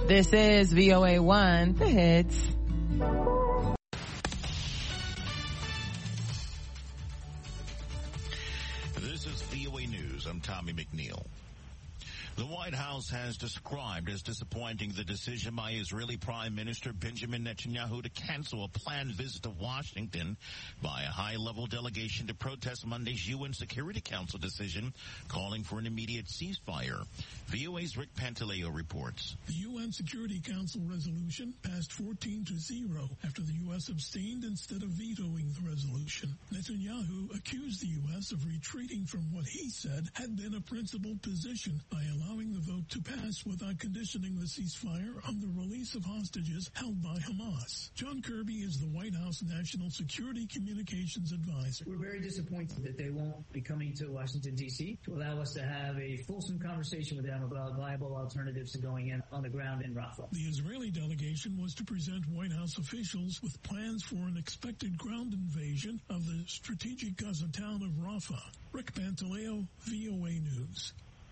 This is VOA1, The Hits. This is VOA News. I'm Tommy McNeil. The White House has described as disappointing the decision by Israeli Prime Minister Benjamin Netanyahu to cancel a planned visit to Washington by a high-level delegation to protest Monday's UN Security Council decision calling for an immediate ceasefire. VOA's Rick Pantaleo reports. The UN Security Council resolution passed 14-0 after the U.S. abstained instead of vetoing the resolution. Netanyahu accused the U.S. of retreating from what he said had been a principled position by allowing the vote to pass without conditioning the ceasefire on the release of hostages held by Hamas. John Kirby is the White House National Security Communications Advisor. We're very disappointed that they won't be coming to Washington, D.C. to allow us to have a fulsome conversation with them about viable alternatives to going in on the ground in Rafah. The Israeli delegation was to present White House officials with plans for an expected ground invasion of the strategic Gaza town of Rafah. Rick Pantaleo, VOA News.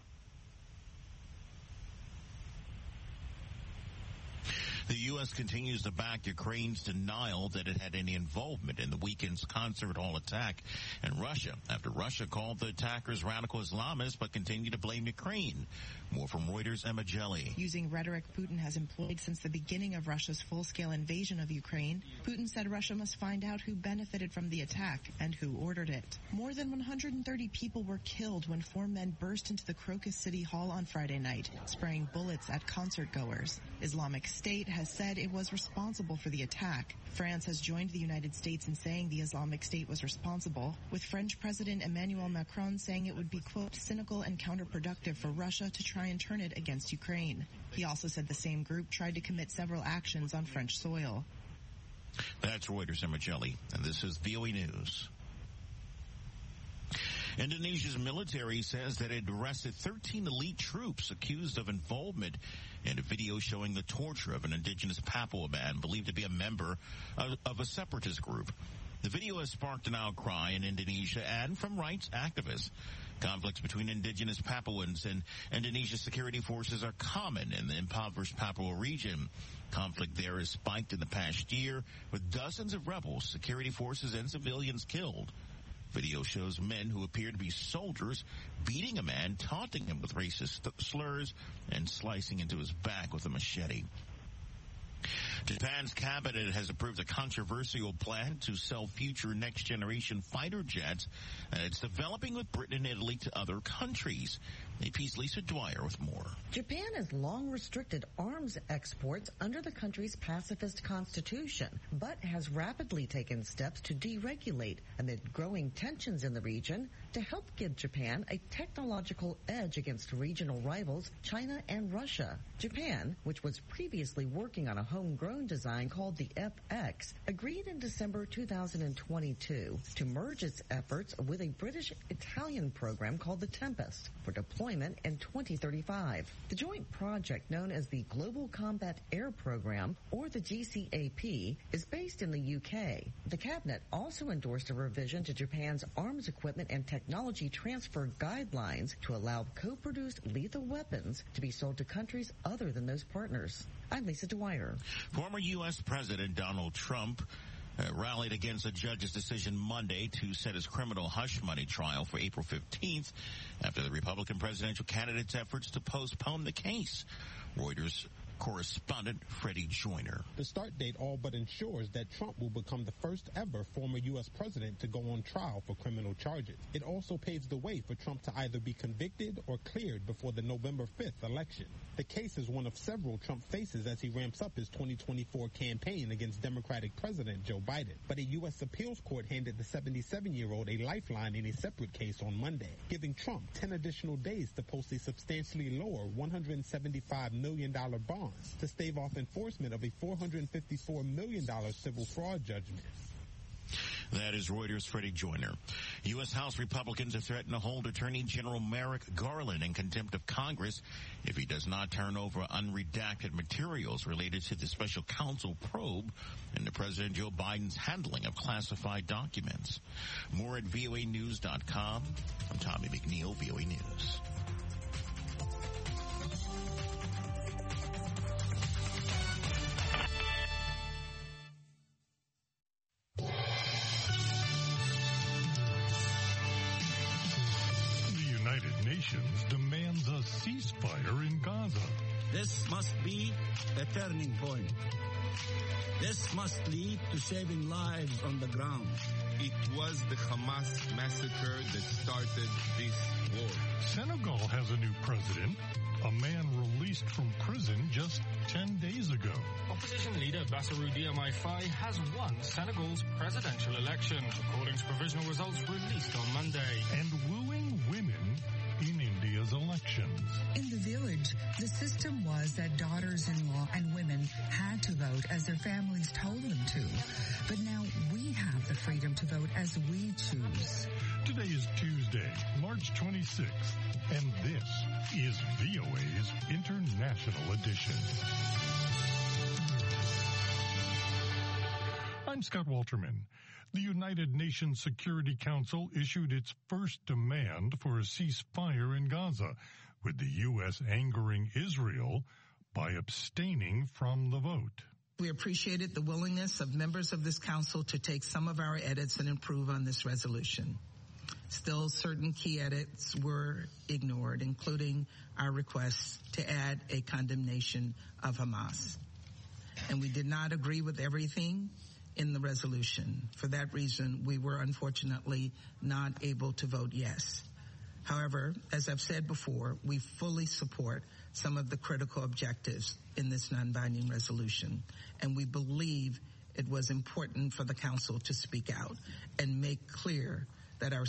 The U.S. continues to back Ukraine's denial that it had any involvement in the weekend's concert hall attack in Russia, after Russia called the attackers radical Islamists but continued to blame Ukraine. More from Reuters' Emma Jelly. Using rhetoric Putin has employed since the beginning of Russia's full-scale invasion of Ukraine, Putin said Russia must find out who benefited from the attack and who ordered it. More than 130 people were killed when 4 men burst into the Crocus City Hall on Friday night, spraying bullets at concert-goers. Islamic State has said it was responsible for the attack. France has joined the United States in saying the Islamic State was responsible, with French President Emmanuel Macron saying it would be, quote, cynical and counterproductive for Russia to try and turn it against Ukraine. He also said the same group tried to commit several actions on French soil. That's Reuters' Emma Jelly, and this is VOA News. Indonesia's military says that it arrested 13 elite troops accused of involvement in a video showing the torture of an indigenous Papua man believed to be a member of a separatist group. The video has sparked an outcry in Indonesia and from rights activists. Conflicts between indigenous Papuans and Indonesia's security forces are common in the impoverished Papua region. Conflict there has spiked in the past year, with dozens of rebels, security forces, and civilians killed. Video shows men who appear to be soldiers beating a man, taunting him with racist slurs, and slicing into his back with a machete. Japan's cabinet has approved a controversial plan to sell future next-generation fighter jets that it's developing with Britain and Italy to other countries. AP's Lisa Dwyer with more. Japan has long restricted arms exports under the country's pacifist constitution, but has rapidly taken steps to deregulate amid growing tensions in the region to help give Japan a technological edge against regional rivals China and Russia. Japan, which was previously working on a homegrown design called the FX, agreed in December 2022 to merge its efforts with a British-Italian program called the Tempest for deployment in 2035. The joint project, known as the Global Combat Air Program, or the GCAP, is based in the UK. The cabinet also endorsed a revision to Japan's arms equipment and technology transfer guidelines to allow co-produced lethal weapons to be sold to countries other than those partners. I'm Lisa Dwyer. Former U.S. President Donald Trump rallied against a judge's decision Monday to set his criminal hush money trial for April 15th after the Republican presidential candidate's efforts to postpone the case. Reuters correspondent Freddie Joyner. The start date all but ensures that Trump will become the first ever former U.S. president to go on trial for criminal charges. It also paves the way for Trump to either be convicted or cleared before the November 5th election. The case is one of several Trump faces as he ramps up his 2024 campaign against Democratic President Joe Biden. But a U.S. appeals court handed the 77-year-old a lifeline in a separate case on Monday, giving Trump 10 additional days to post a substantially lower $175 million bond to stave off enforcement of a $454 million civil fraud judgment. That is Reuters' Freddie Joyner. U.S. House Republicans have threatened to hold Attorney General Merrick Garland in contempt of Congress if he does not turn over unredacted materials related to the special counsel probe into President Joe Biden's handling of classified documents. More at voanews.com. I'm Tommy McNeil, VOA News. Nations demands a ceasefire in Gaza. This must be a turning point. This must lead to saving lives on the ground. It was the Hamas massacre that started this war. Senegal has a new president, a man released from prison just 10 days ago. Opposition leader Bassirou Diomaye Faye has won Senegal's presidential election, according to provisional results released on Monday. And wooing women in India's elections. In the village, the system was that daughters-in-law and women had to vote as their families told them to. But now we have the freedom to vote as we choose. Today is Tuesday, March 26th, and this is VOA's International Edition. I'm Scott Walterman. The United Nations Security Council issued its first demand for a ceasefire in Gaza, with the U.S. angering Israel by abstaining from the vote. We appreciated the willingness of members of this council to take some of our edits and improve on this resolution. Still, certain key edits were ignored, including our request to add a condemnation of Hamas. And we did not agree with everything in the resolution. For that reason, we were unfortunately not able to vote yes. However, as I've said before, we fully support some of the critical objectives in this non-binding resolution, and we believe it was important for the Council to speak out and make clear that our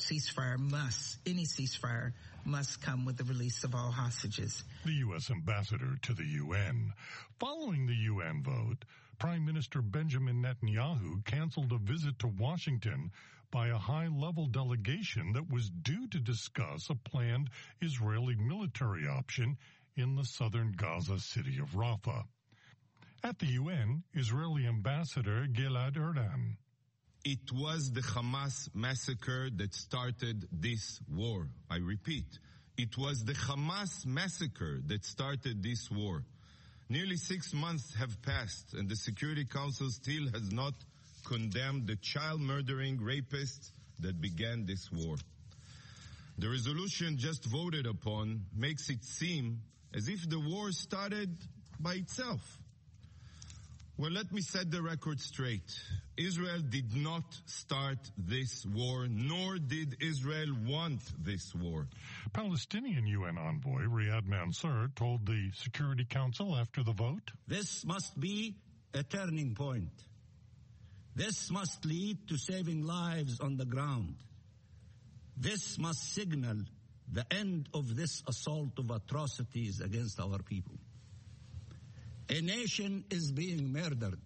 any ceasefire must come with the release of all hostages. The U.S. ambassador to the UN. Following the UN vote, Prime Minister Benjamin Netanyahu canceled a visit to Washington by a high-level delegation that was due to discuss a planned Israeli military option in the southern Gaza city of Rafah. At the UN, Israeli Ambassador Gilad Erdan. It was the Hamas massacre that started this war. I repeat, it was the Hamas massacre that started this war. Nearly 6 months have passed, and the Security Council still has not condemned the child-murdering rapists that began this war. The resolution just voted upon makes it seem as if the war started by itself. Well, let me set the record straight. Israel did not start this war, nor did Israel want this war. Palestinian UN envoy Riyad Mansour told the Security Council after the vote, "This must be a turning point. This must lead to saving lives on the ground. This must signal the end of this assault of atrocities against our people. A nation is being murdered.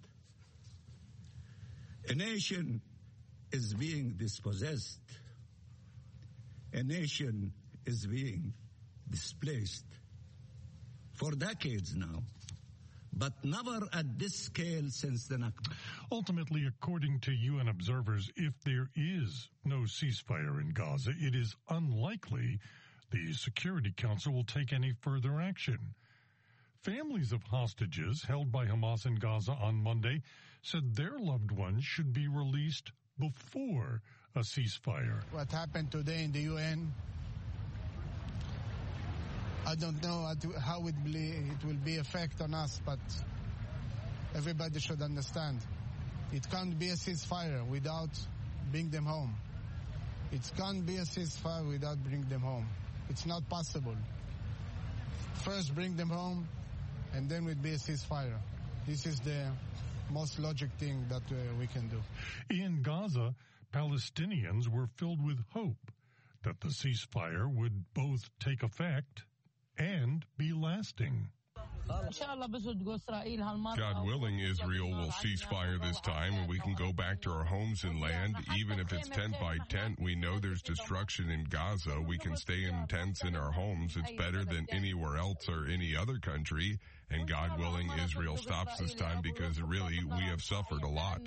A nation is being dispossessed. A nation is being displaced for decades now, but never at this scale since the Nakba." Ultimately, according to UN observers, if there is no ceasefire in Gaza, it is unlikely the Security Council will take any further action. Families of hostages held by Hamas in Gaza on Monday said their loved ones should be released before a ceasefire. What happened today in the UN, I don't know how it will be effect on us, but everybody should understand. It can't be a ceasefire without bringing them home. It can't be a ceasefire without bringing them home. It's not possible. First bring them home, and then would be a ceasefire. This is the most logic thing that we can do. In Gaza, Palestinians were filled with hope that the ceasefire would both take effect and be lasting. God willing, Israel will cease fire this time and we can go back to our homes and land. Even if it's tent by tent, we know there's destruction in Gaza. We can stay in tents in our homes. It's better than anywhere else or any other country. And God willing, Israel stops this time because really we have suffered a lot.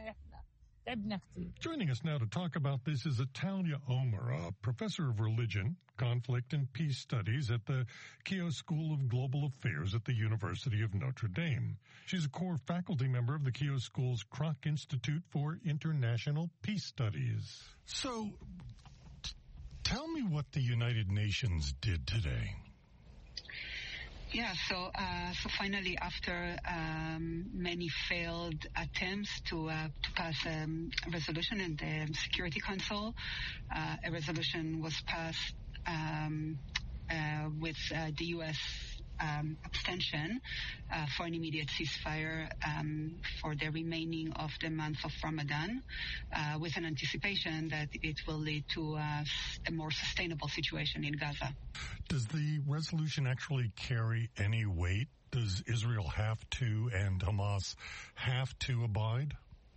Joining us now to talk about this is Atalia Omer, a professor of religion, conflict, and peace studies at the Keough School of Global Affairs at the University of Notre Dame. She's a core faculty member of the Keough School's Kroc Institute for International Peace Studies. So, Tell me what the United Nations did today. Yeah, so finally, after many failed attempts to pass a resolution in the Security Council, a resolution was passed with the U.S. Abstention for an immediate ceasefire for the remaining of the month of Ramadan, with an anticipation that it will lead to a more sustainable situation in Gaza. Does the resolution actually carry any weight? Does Israel have to and Hamas have to abide?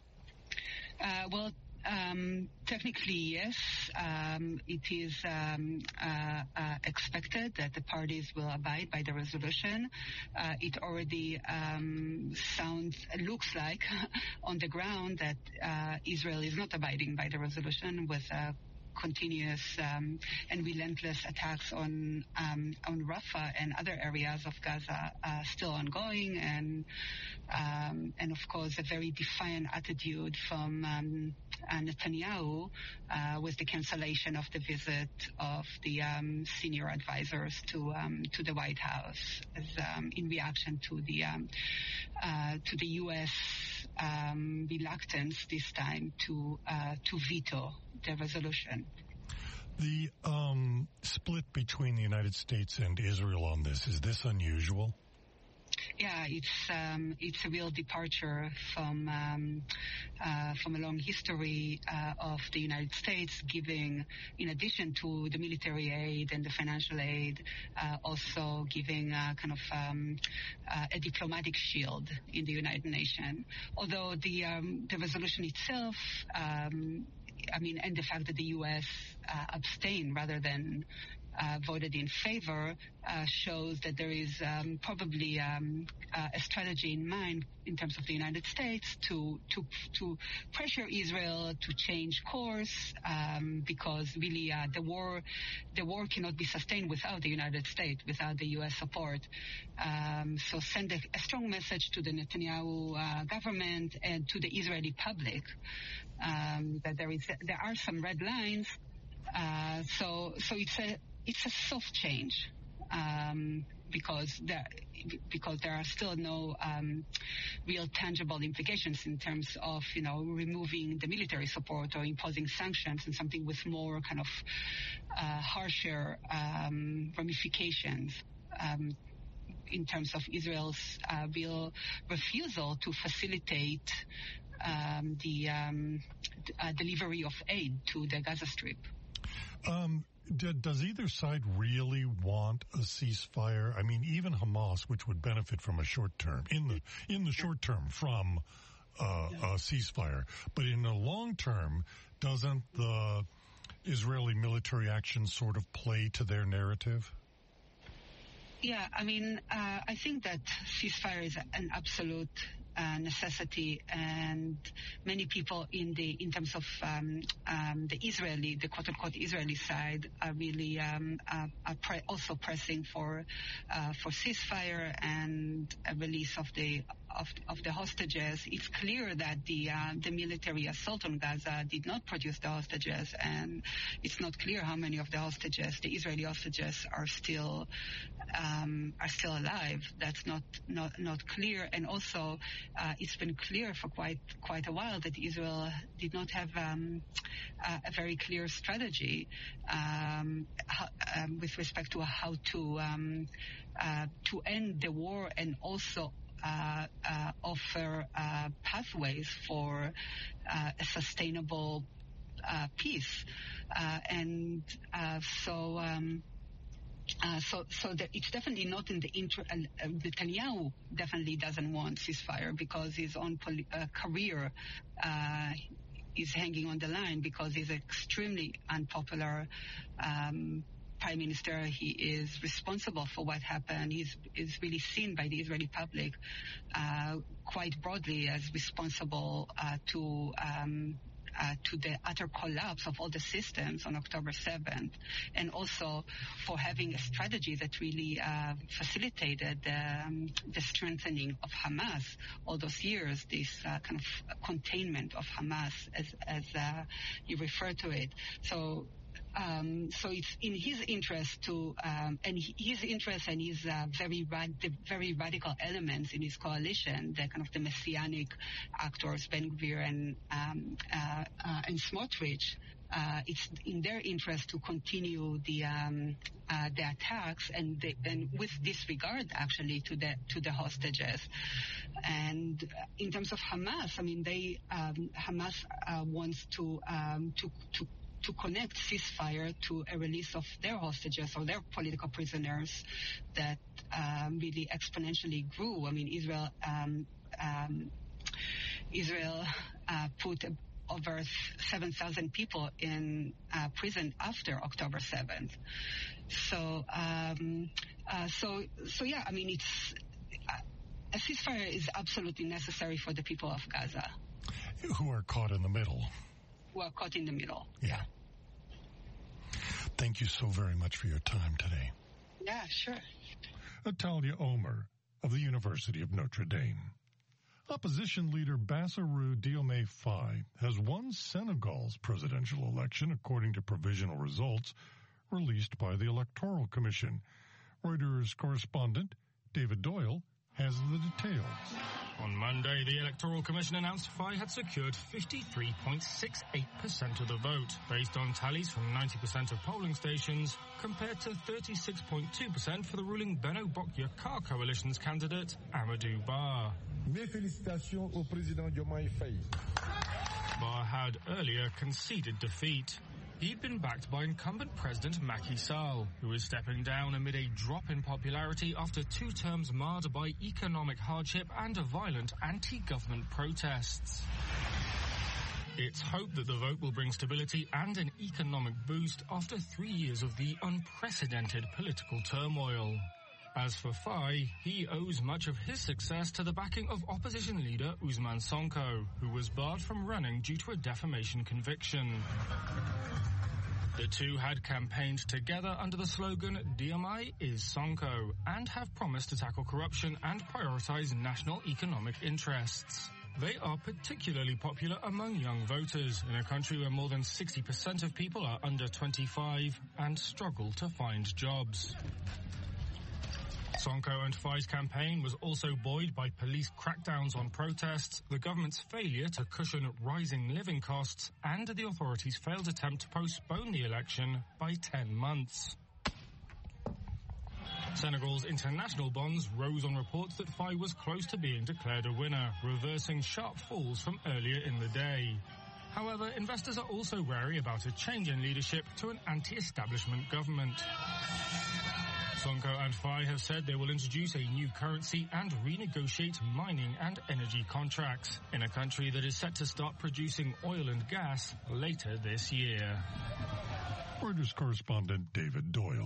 Technically, yes. It is expected that the parties will abide by the resolution. It already looks like on the ground that Israel is not abiding by the resolution, with continuous and relentless attacks on Rafah and other areas of Gaza still ongoing, and of course a very defiant attitude from Netanyahu with the cancellation of the visit of the senior advisors to the White House as in reaction to the U.S. reluctance this time to veto the resolution. The split between the United States and Israel on this, is this unusual? Yeah, it's a real departure from a long history of the United States giving, in addition to the military aid and the financial aid, also giving a diplomatic shield in the United Nations. Although the resolution itself, and the fact that the U.S. abstained rather than voted in favor shows that there is probably a strategy in mind in terms of the United States to pressure Israel to change course, because really the war cannot be sustained without the United States, without the U.S. support. So send a strong message to the Netanyahu government and to the Israeli public that there are some red lines. So it's a soft change, because there are still no real tangible implications in terms of removing the military support or imposing sanctions, and something with more harsher ramifications in terms of Israel's real refusal to facilitate the delivery of aid to the Gaza Strip. Does either side really want a ceasefire? Even Hamas, which would benefit from a short term, in the short term from a ceasefire, but in the long term, doesn't the Israeli military action sort of play to their narrative? Yeah, I think that ceasefire is an absolute necessity, and many people in terms of the quote-unquote Israeli side are really also pressing for ceasefire and a release of the hostages. It's clear that the military assault on Gaza did not produce the hostages, and it's not clear how many of the hostages, the Israeli hostages, are still alive. That's not clear. And also, it's been clear for quite a while that Israel did not have a very clear strategy with respect to how to end the war, and also offer pathways for a sustainable peace. So it's definitely not in the Netanyahu definitely doesn't want ceasefire, because his own career is hanging on the line, because he's extremely unpopular prime minister. He is responsible for what happened. He's really seen by the Israeli public quite broadly as responsible to the utter collapse of all the systems on October 7th, and also for having a strategy that really facilitated the strengthening of Hamas all those years, this containment of Hamas, as you refer to it. So So it's in his interest to, and his interest and his very radical elements in his coalition, the kind of the messianic actors, Ben Gvir and Smotrich. It's in their interest to continue the attacks and with disregard actually to the hostages. And in terms of Hamas, I mean, Hamas wants to connect ceasefire to a release of their hostages or their political prisoners that really exponentially grew. I mean, Israel put over 7,000 people in prison after October 7th. So yeah, I mean, it's a ceasefire is absolutely necessary for the people of Gaza, who are caught in the middle. Yeah. Thank you so very much for your time today. Yeah, sure. Atalia Omer of the University of Notre Dame. Opposition leader Bassirou Diomaye Faye has won Senegal's presidential election according to provisional results released by the Electoral Commission. Reuters correspondent David Doyle has the details. On Monday, the Electoral Commission announced Faye had secured 53.68% of the vote, based on tallies from 90% of polling stations, compared to 36.2% for the ruling Benno Bokk-Yakaar coalition's candidate, Amadou Ba. Mes félicitations au président Diomaye Faye. Ba had earlier conceded defeat. He'd been backed by incumbent President Macky Sall, who is stepping down amid a drop in popularity after 2 terms marred by economic hardship and violent anti-government protests. It's hoped that the vote will bring stability and an economic boost after 3 years of the unprecedented political turmoil. As for Faye, he owes much of his success to the backing of opposition leader Ousmane Sonko, who was barred from running due to a defamation conviction. The two had campaigned together under the slogan Diomaye is Sonko and have promised to tackle corruption and prioritize national economic interests. They are particularly popular among young voters in a country where more than 60% of people are under 25 and struggle to find jobs. Sonko and Faye's campaign was also buoyed by police crackdowns on protests, the government's failure to cushion rising living costs, and the authorities' failed attempt to postpone the election by 10 months. Senegal's international bonds rose on reports that Faye was close to being declared a winner, reversing sharp falls from earlier in the day. However, investors are also wary about a change in leadership to an anti-establishment government. Sonko and Faye have said they will introduce a new currency and renegotiate mining and energy contracts in a country that is set to start producing oil and gas later this year. Reuters correspondent David Doyle.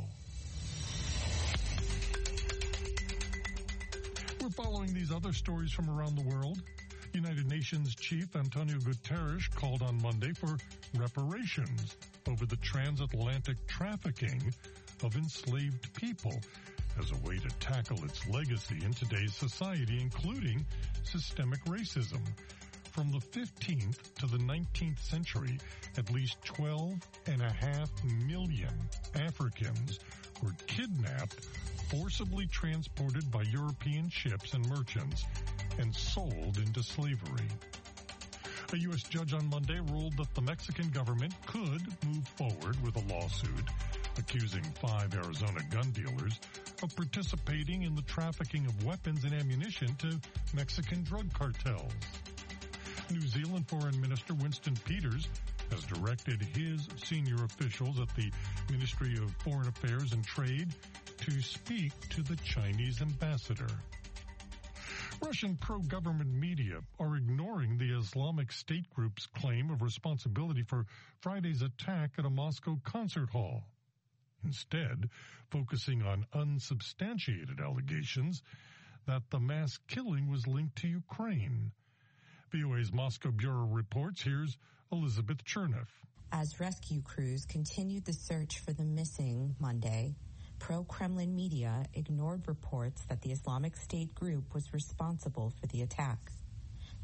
We're following these other stories from around the world. United Nations Chief Antonio Guterres called on Monday for reparations over the transatlantic trafficking of enslaved people as a way to tackle its legacy in today's society, including systemic racism. From the 15th to the 19th century, at least 12.5 million Africans were kidnapped, forcibly transported by European ships and merchants, and sold into slavery. A U.S. judge on Monday ruled that the Mexican government could move forward with a lawsuit accusing 5 Arizona gun dealers of participating in the trafficking of weapons and ammunition to Mexican drug cartels. New Zealand Foreign Minister Winston Peters has directed his senior officials at the Ministry of Foreign Affairs and Trade to speak to the Chinese ambassador. Russian pro-government media are ignoring the Islamic State group's claim of responsibility for Friday's attack at a Moscow concert hall, instead focusing on unsubstantiated allegations that the mass killing was linked to Ukraine. VOA's Moscow Bureau reports. Here's Elizabeth Cherneff. As rescue crews continued the search for the missing Monday, pro-Kremlin media ignored reports that the Islamic State group was responsible for the attack.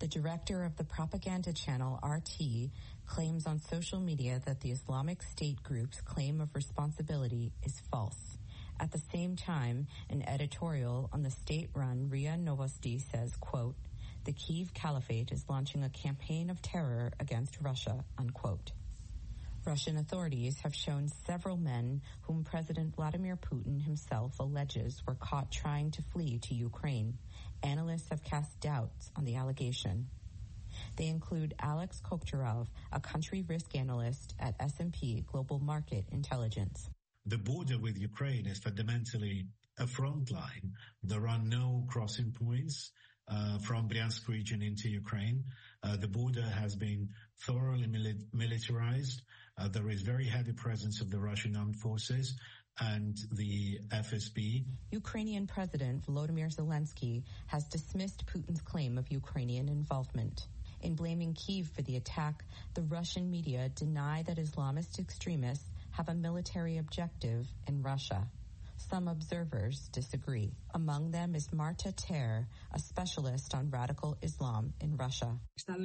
The director of the propaganda channel RT claims on social media that the Islamic State group's claim of responsibility is false. At the same time, an editorial on the state-run RIA Novosti says, quote, "The Kyiv Caliphate is launching a campaign of terror against Russia," unquote. Russian authorities have shown several men whom President Vladimir Putin himself alleges were caught trying to flee to Ukraine. Analysts have cast doubts on the allegation. They include Alex Kokhtarov, a country risk analyst at S&P Global Market Intelligence. The border with Ukraine is fundamentally a front line. There are no crossing points from Bryansk region into Ukraine. The border has been thoroughly militarized. There is very heavy presence of the Russian armed forces and the FSB. Ukrainian President Volodymyr Zelensky has dismissed Putin's claim of Ukrainian involvement. In blaming Kyiv for the attack, the Russian media deny that Islamist extremists have a military objective in Russia. Some observers disagree. Among them is Marta Ter, a specialist on radical Islam in Russia. The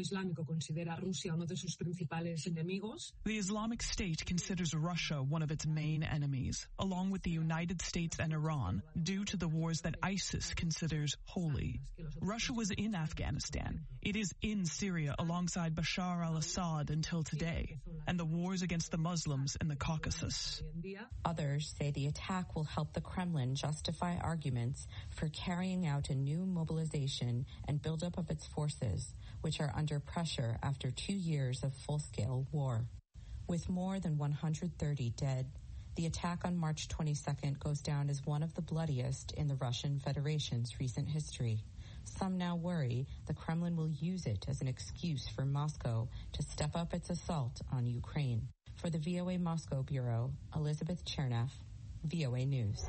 Islamic State considers Russia one of its main enemies, along with the United States and Iran, due to the wars that ISIS considers holy. Russia was in Afghanistan. It is in Syria alongside Bashar al-Assad until today, and the wars against the Muslims in the Caucasus. Others say the attack will help the Kremlin justify arguments for carrying out a new mobilization and buildup of its forces, which are under pressure after 2 years of full-scale war. With more than 130 dead, the attack on March 22nd goes down as one of the bloodiest in the Russian Federation's recent history. Some now worry the Kremlin will use it as an excuse for Moscow to step up its assault on Ukraine. For the VOA Moscow Bureau, Elizabeth Cherneff, VOA News.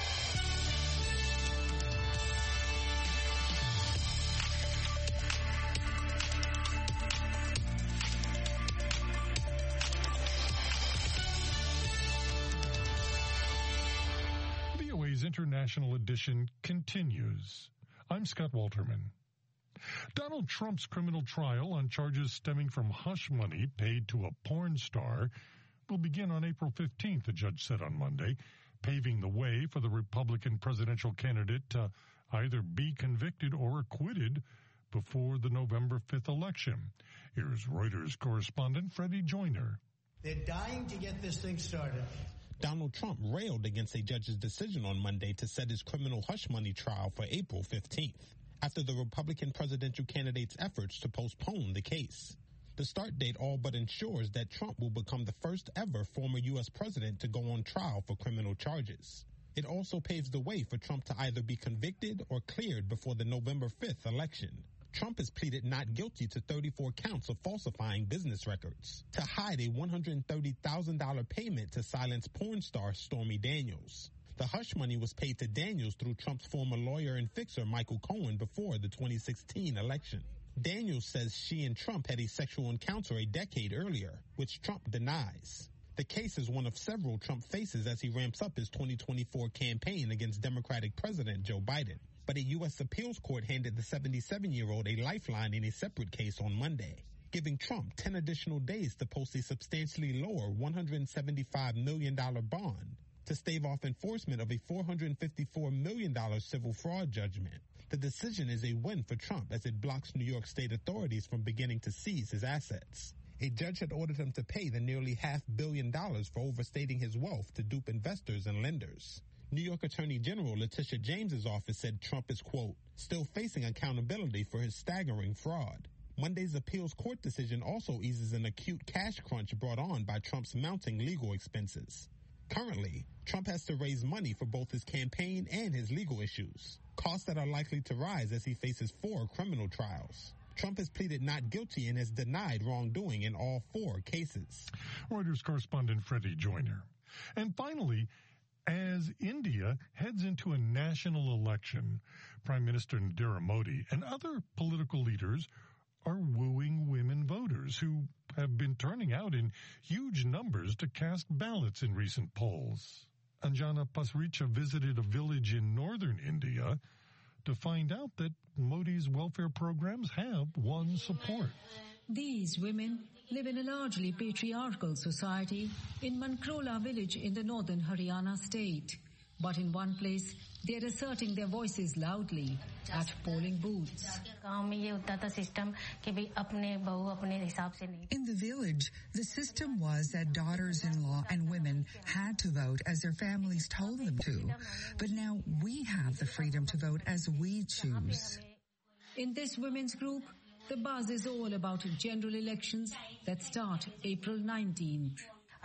VOA's International Edition continues. I'm Scott Walterman. Donald Trump's criminal trial on charges stemming from hush money paid to a porn star will begin on April 15th, the judge said on Monday, paving the way for the Republican presidential candidate to either be convicted or acquitted before the November 5th election. Here's Reuters correspondent Freddie Joyner. They're dying to get this thing started. Donald Trump railed against a judge's decision on Monday to set his criminal hush money trial for April 15th, after the Republican presidential candidate's efforts to postpone the case. The start date all but ensures that Trump will become the first ever former U.S. president to go on trial for criminal charges. It also paves the way for Trump to either be convicted or cleared before the November 5th election. Trump has pleaded not guilty to 34 counts of falsifying business records to hide a $130,000 payment to silence porn star Stormy Daniels. The hush money was paid to Daniels through Trump's former lawyer and fixer Michael Cohen before the 2016 election. Daniels says she and Trump had a sexual encounter a decade earlier, which Trump denies. The case is one of several Trump faces as he ramps up his 2024 campaign against Democratic President Joe Biden. But a U.S. appeals court handed the 77-year-old a lifeline in a separate case on Monday, giving Trump 10 additional days to post a substantially lower $175 million bond to stave off enforcement of a $454 million civil fraud judgment. The decision is a win for Trump as it blocks New York state authorities from beginning to seize his assets. A judge had ordered him to pay the nearly $500 million for overstating his wealth to dupe investors and lenders. New York Attorney General Letitia James's office said Trump is, quote, still facing accountability for his staggering fraud. Monday's appeals court decision also eases an acute cash crunch brought on by Trump's mounting legal expenses. Currently, Trump has to raise money for both his campaign and his legal issues, costs that are likely to rise as he faces 4 criminal trials. Trump has pleaded not guilty and has denied wrongdoing in all 4 cases. Reuters correspondent Freddie Joyner. And finally, as India heads into a national election, Prime Minister Narendra Modi and other political leaders are wooing women voters who have been turning out in huge numbers to cast ballots in recent polls. Anjana Pasricha visited a village in northern India to find out that Modi's welfare programs have won support. These women live in a largely patriarchal society in Mankrola village in the northern Haryana state. But in one place, they're asserting their voices loudly at polling booths. In the village, the system was that daughters-in-law and women had to vote as their families told them to. But now we have the freedom to vote as we choose. In this women's group, the buzz is all about general elections that start April 19th.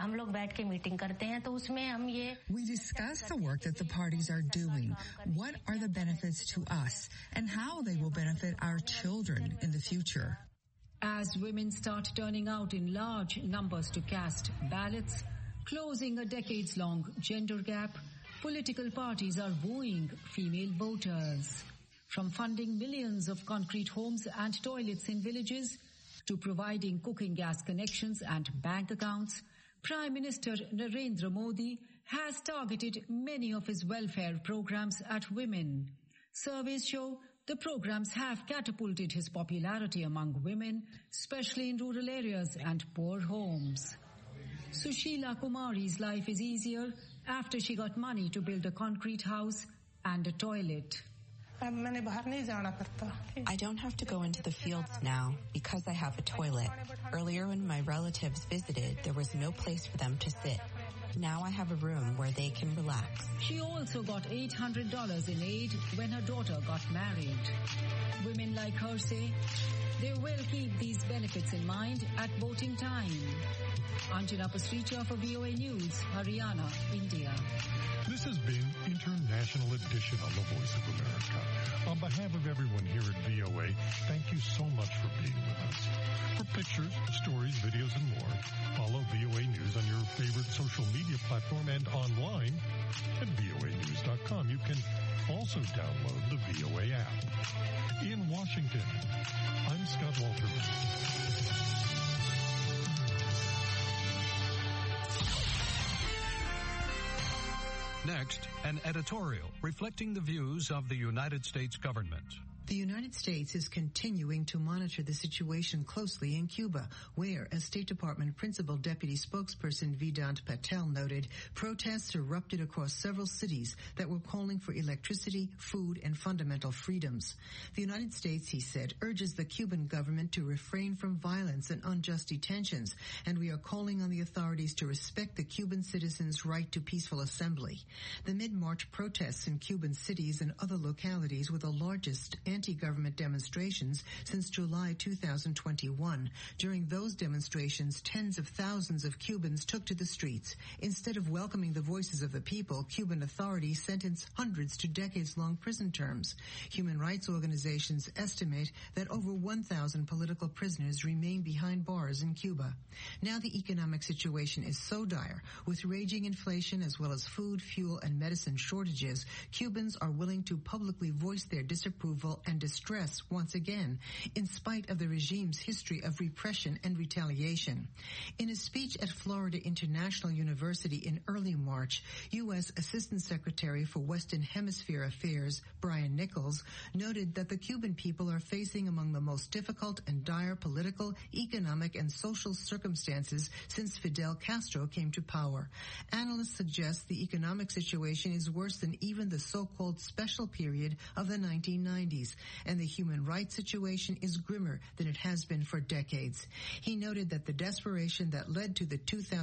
We discuss the work that the parties are doing, what are the benefits to us, and how they will benefit our children in the future. As women start turning out in large numbers to cast ballots, closing a decades-long gender gap, political parties are wooing female voters. From funding millions of concrete homes and toilets in villages to providing cooking gas connections and bank accounts, Prime Minister Narendra Modi has targeted many of his welfare programs at women. Surveys show the programs have catapulted his popularity among women, especially in rural areas and poor homes. Sushila Kumari's life is easier after she got money to build a concrete house and a toilet. I don't have to go into the fields now because I have a toilet. Earlier when my relatives visited, there was no place for them to sit. Now I have a room where they can relax. She also got $800 in aid when her daughter got married. Women like her say they will keep these benefits in mind at voting time. Anjana Pasricha for VOA News, Haryana, India. This has been International Edition on the Voice of America. On behalf of everyone here at VOA, thank you so much for being with us. For pictures, stories, videos, and more, follow VOA News on your favorite social media platform and online at voanews.com. You can also download the VOA app. In Washington, I'm Scott Walterman. Next, an editorial reflecting the views of the United States government. The United States is continuing to monitor the situation closely in Cuba, where, as State Department Principal Deputy Spokesperson Vedant Patel noted, protests erupted across several cities that were calling for electricity, food, and fundamental freedoms. The United States, he said, urges the Cuban government to refrain from violence and unjust detentions, and we are calling on the authorities to respect the Cuban citizens' right to peaceful assembly. The mid-March protests in Cuban cities and other localities were the largest anti-government demonstrations since July 2021. During those demonstrations, tens of thousands of Cubans took to the streets. Instead of welcoming the voices of the people, Cuban authorities sentenced hundreds to decades-long prison terms. Human rights organizations estimate that over 1,000 political prisoners remain behind bars in Cuba. Now the economic situation is so dire, with raging inflation as well as food, fuel, and medicine shortages, Cubans are willing to publicly voice their disapproval and distress once again, in spite of the regime's history of repression and retaliation. In a speech at Florida International University in early March, U.S. Assistant Secretary for Western Hemisphere Affairs, Brian Nichols, noted that the Cuban people are facing among the most difficult and dire political, economic, and social circumstances since Fidel Castro came to power. Analysts suggest the economic situation is worse than even the so-called special period of the 1990s. And the human rights situation is grimmer than it has been for decades. He noted that the desperation that led to the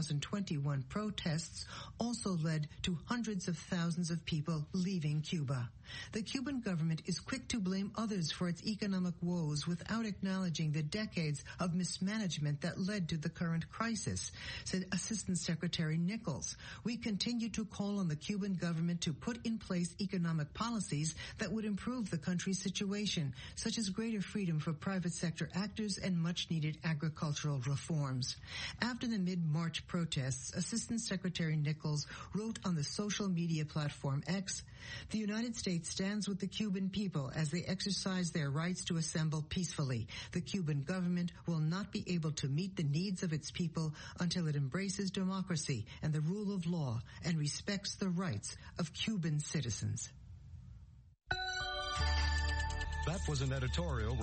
2021 protests also led to hundreds of thousands of people leaving Cuba. The Cuban government is quick to blame others for its economic woes without acknowledging the decades of mismanagement that led to the current crisis, said Assistant Secretary Nichols. We continue to call on the Cuban government to put in place economic policies that would improve the country's situation, such as greater freedom for private sector actors and much-needed agricultural reforms. After the mid-March protests, Assistant Secretary Nichols wrote on the social media platform X, "The United States stands with the Cuban people as they exercise their rights to assemble peacefully. The Cuban government will not be able to meet the needs of its people until it embraces democracy and the rule of law and respects the rights of Cuban citizens." That was an editorial